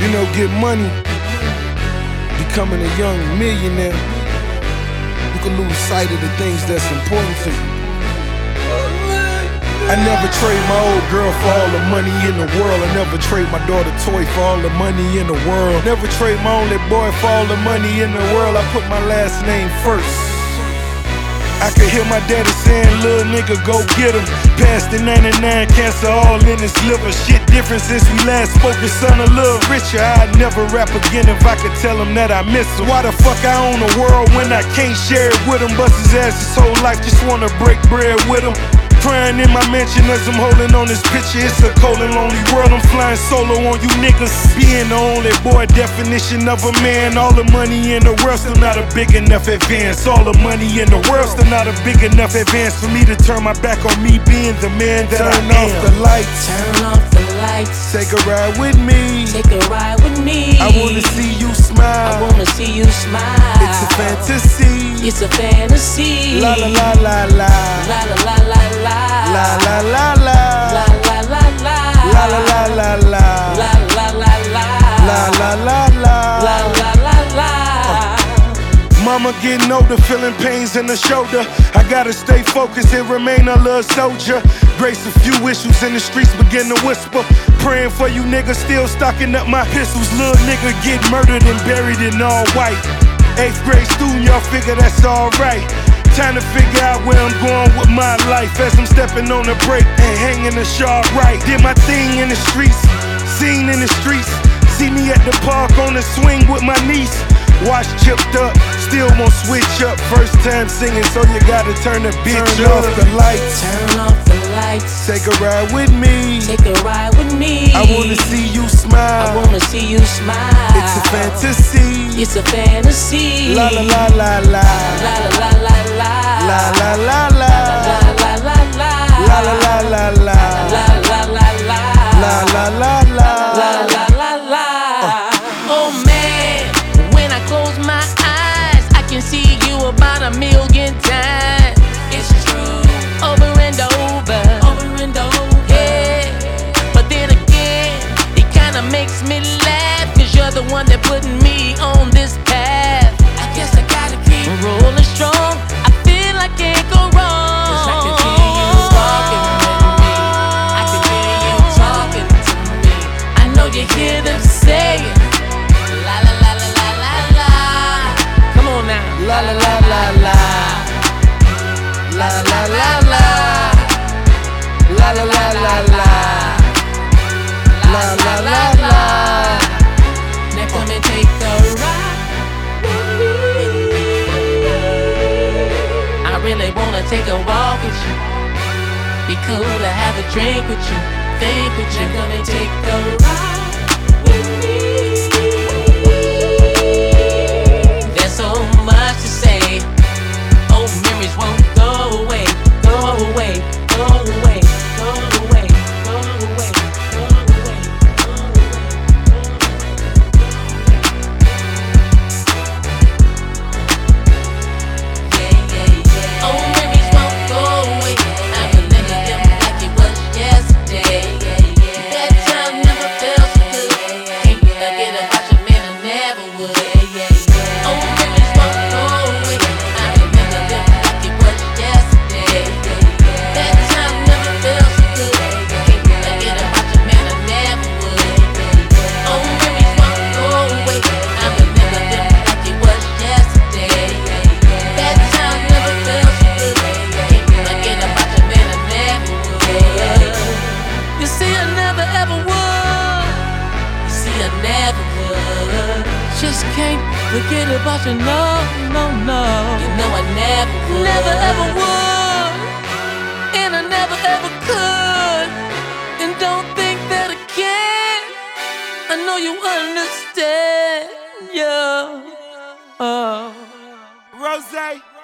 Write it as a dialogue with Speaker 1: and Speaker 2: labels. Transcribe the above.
Speaker 1: Get money, becoming a young millionaire, you can lose sight of the things that's important to you. I never trade my old girl for all the money in the world. I never trade my daughter toy for all the money in the world. Never trade my only boy for all the money in the world. I put my last name first. I could hear my daddy saying, little nigga, go get him. Past the 99, cancer all in his liver. Shit different since we last spoke, his son a little richer. I'd never rap again if I could tell him that I miss him. Why the fuck I own the world when I can't share it with him? Bust his ass his whole life, just wanna break bread with him. Crying in my mansion as I'm holding on this picture. It's a cold and lonely world, I'm flying solo on you niggas. Being the only boy, definition of a man. All the money in the world, still not a big enough advance. All the money in the world, still not a big enough advance for me to turn my back on me being the man that I am. Turn off the lights,
Speaker 2: turn off the lights.
Speaker 1: Take a ride with me,
Speaker 2: take a ride with me.
Speaker 1: I wanna see you smile,
Speaker 2: I wanna see you smile.
Speaker 1: It's a fantasy,
Speaker 2: it's a fantasy.
Speaker 1: La la la la la,
Speaker 2: la la la la la.
Speaker 1: La la la la,
Speaker 2: la la la la,
Speaker 1: la la la la la,
Speaker 2: la la la la,
Speaker 1: la la la la,
Speaker 2: la la la la.
Speaker 1: Mama getting older, feeling pains in the shoulder. I gotta stay focused and remain a little soldier. Grace a few issues in the streets begin to whisper. Praying for you niggas, still stocking up my pistols. Little nigga get murdered and buried in all white. 8th grade student, y'all figure that's alright. Time to figure out where I'm going with my life as I'm stepping on the brake and hanging the sharp right. Did my thing in the streets, seen in the streets. See me at the park on the swing with my niece. Watch chipped up, still won't switch up. First time singing, so you gotta turn the bitch turn off the lights.
Speaker 2: Turn off the lights.
Speaker 1: Take a ride with me,
Speaker 2: take a ride with me.
Speaker 1: I wanna see you smile,
Speaker 2: I wanna see you smile.
Speaker 1: It's a fantasy,
Speaker 2: it's a fantasy.
Speaker 1: La la la la la,
Speaker 2: la la la la la,
Speaker 1: la la la la,
Speaker 2: la la la la,
Speaker 1: la la la la la,
Speaker 2: la la la la,
Speaker 1: la la la la,
Speaker 2: la la la la. Oh man, when I close my eyes, I can see you about 1,000,000 times. It's true, over and over, over and over. Yeah, but then again, it kinda makes me laugh, 'cause you're the one that put me on this path. I guess I gotta keep rolling strong. I feel I can't go wrong. 'Cause I can hear you walking with me, I can hear you talking to me. I know you hear them saying la la la la la la la. Come on now,
Speaker 1: la la la la la, la la la la, la la la la la, la la la la.
Speaker 2: Now come and take a ride with me. I really wanna take a walk with you. Be cool to have a drink with you, think with you. Now come and take a ride with me. There's so much to say. Old memories won't go away, go away, go away, go away, go away, go away, go away. Yeah, yeah, yeah. Old memories won't go away. I remember them like it was yesterday. That time never felt so good. Can't forget about your man, I never would. Old memories won't go away. I remember them like it was yesterday. That time never felt so good. Can't forget about your man, I never would. Old memories won't go away. I remember them like it was yesterday. That time never felt so good. Can't forget about your man, I never would. You see, I never ever would. You see, I never would. Just can't forget about you, no, no, no. You know I never would. Never ever would. And I never ever could. And don't think that I can. I know you understand, yeah.
Speaker 1: Rose.